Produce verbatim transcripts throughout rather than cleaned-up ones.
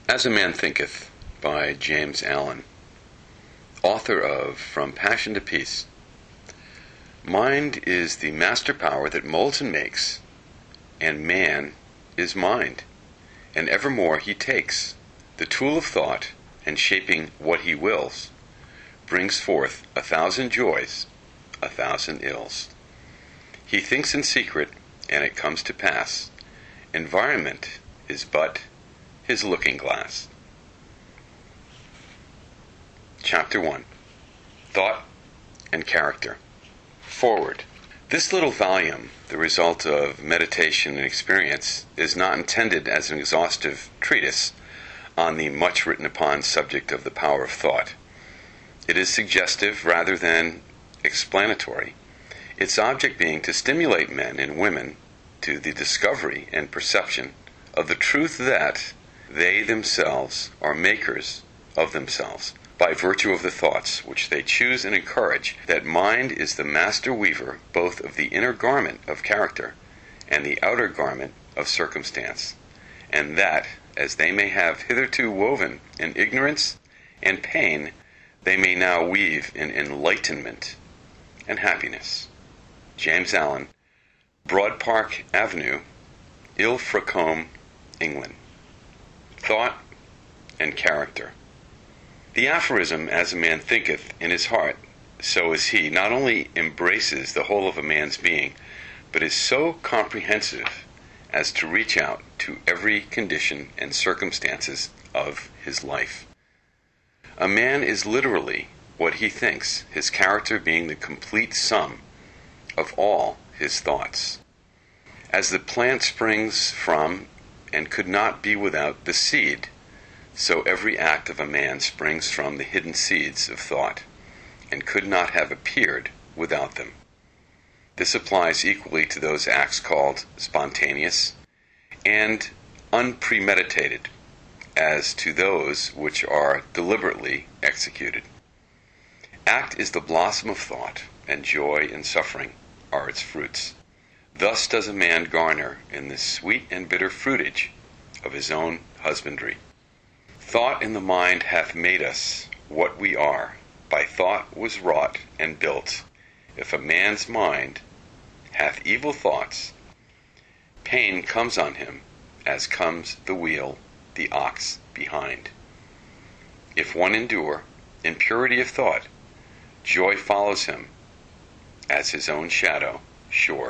As a Man Thinketh by James Allen, author of From Passion to Peace. Mind is the master power that molds and makes, and man is mind, and evermore he takes the tool of thought, and shaping what he wills, brings forth a thousand joys, a thousand ills. He thinks in secret, and it comes to pass. Environment is but his looking glass. Chapter one. Thought and Character. Forward. This little volume, the result of meditation and experience, is not intended as an exhaustive treatise on the much written upon subject of the power of thought. It is suggestive rather than explanatory, its object being to stimulate men and women to the discovery and perception of the truth that they themselves are makers of themselves, by virtue of the thoughts which they choose and encourage, that mind is the master weaver both of the inner garment of character and the outer garment of circumstance, and that, as they may have hitherto woven in ignorance and pain, they may now weave in enlightenment and happiness. James Allen, Broad Park Avenue, Ilfracombe, England. Thought and Character. The aphorism, as a man thinketh in his heart, so is he, not only embraces the whole of a man's being, but is so comprehensive as to reach out to every condition and circumstances of his life. A man is literally what he thinks, his character being the complete sum of all his thoughts. As the plant springs from and could not be without the seed, so every act of a man springs from the hidden seeds of thought, and could not have appeared without them. This applies equally to those acts called spontaneous and unpremeditated, as to those which are deliberately executed. Act is the blossom of thought, and joy and suffering are its fruits. Thus does a man garner in the sweet and bitter fruitage of his own husbandry. Thought in the mind hath made us what we are. By thought was wrought and built. If a man's mind hath evil thoughts, pain comes on him, as comes the wheel, the ox behind. If one endure in purity of thought, joy follows him, as his own shadow sure.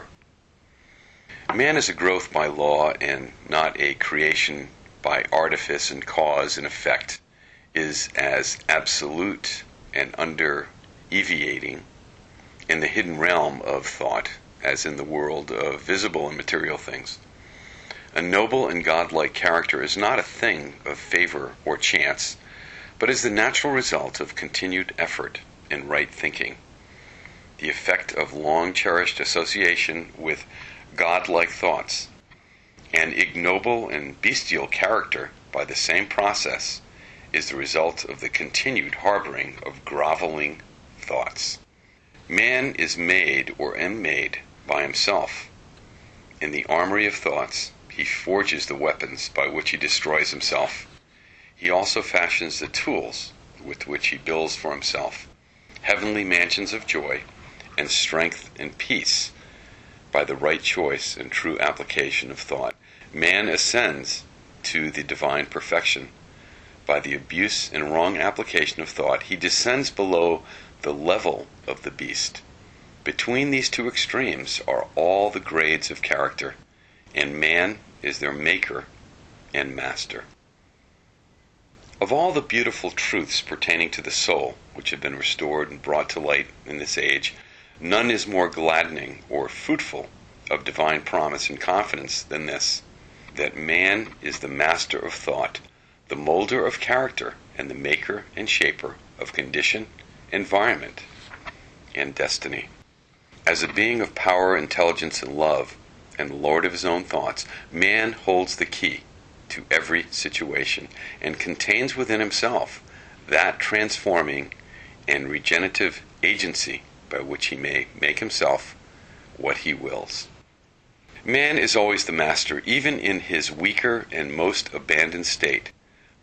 Man is a growth by law and not a creation by artifice, and cause and effect is as absolute and under-eviating in the hidden realm of thought as in the world of visible and material things. A noble and godlike character is not a thing of favor or chance, but is the natural result of continued effort in right thinking, the effect of long-cherished association with godlike thoughts. An ignoble and bestial character, by the same process, is the result of the continued harboring of groveling thoughts. Man is made or am made by himself. In the armory of thoughts, he forges the weapons by which he destroys himself. He also fashions the tools with which he builds for himself heavenly mansions of joy and strength and peace. By the right choice and true application of thought, man ascends to the divine perfection. By the abuse and wrong application of thought, he descends below the level of the beast. Between these two extremes are all the grades of character, and man is their maker and master. Of all the beautiful truths pertaining to the soul, which have been restored and brought to light in this age, none is more gladdening or fruitful of divine promise and confidence than this, that man is the master of thought, the molder of character, and the maker and shaper of condition, environment, and destiny. As a being of power, intelligence, and love, and lord of his own thoughts, man holds the key to every situation, and contains within himself that transforming and regenerative agency by which he may make himself what he wills. Man is always the master, even in his weaker and most abandoned state,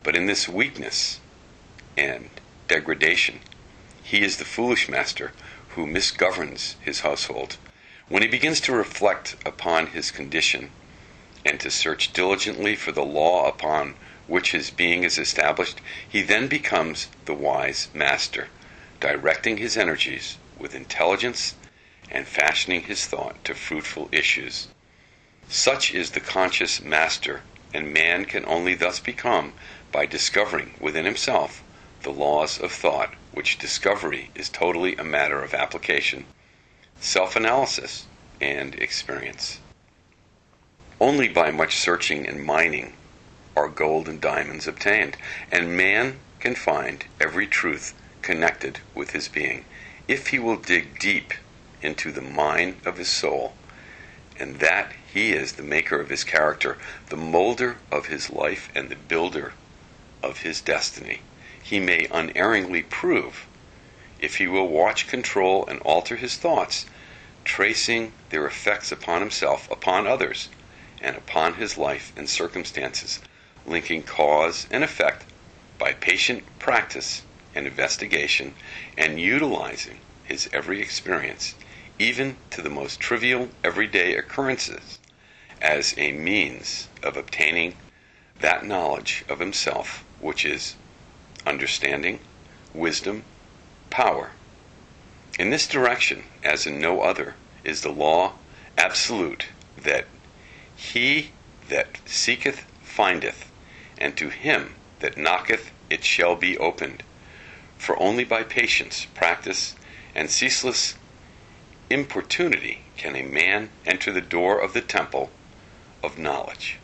But in this weakness and degradation, he is the foolish master who misgoverns his household. When he begins to reflect upon his condition and to search diligently for the law upon which his being is established, he then becomes the wise master, directing his energies with intelligence and fashioning his thought to fruitful issues. Such is the conscious master, and man can only thus become by discovering within himself the laws of thought, which discovery is totally a matter of application, self-analysis, and experience. Only by much searching and mining are gold and diamonds obtained, and man can find every truth connected with his being, if he will dig deep into the mine of his soul, and that he is the maker of his character, the molder of his life, and the builder of his destiny. He may unerringly prove, if he will watch, control, and alter his thoughts, tracing their effects upon himself, upon others, and upon his life and circumstances, linking cause and effect by patient practice and investigation, and utilizing his every experience, even to the most trivial everyday occurrences, as a means of obtaining that knowledge of himself which is understanding, wisdom, power. In this direction, as in no other, is the law absolute that he that seeketh findeth, and to him that knocketh it shall be opened. For only by patience, practice, and ceaseless importunity can a man enter the door of the temple of knowledge.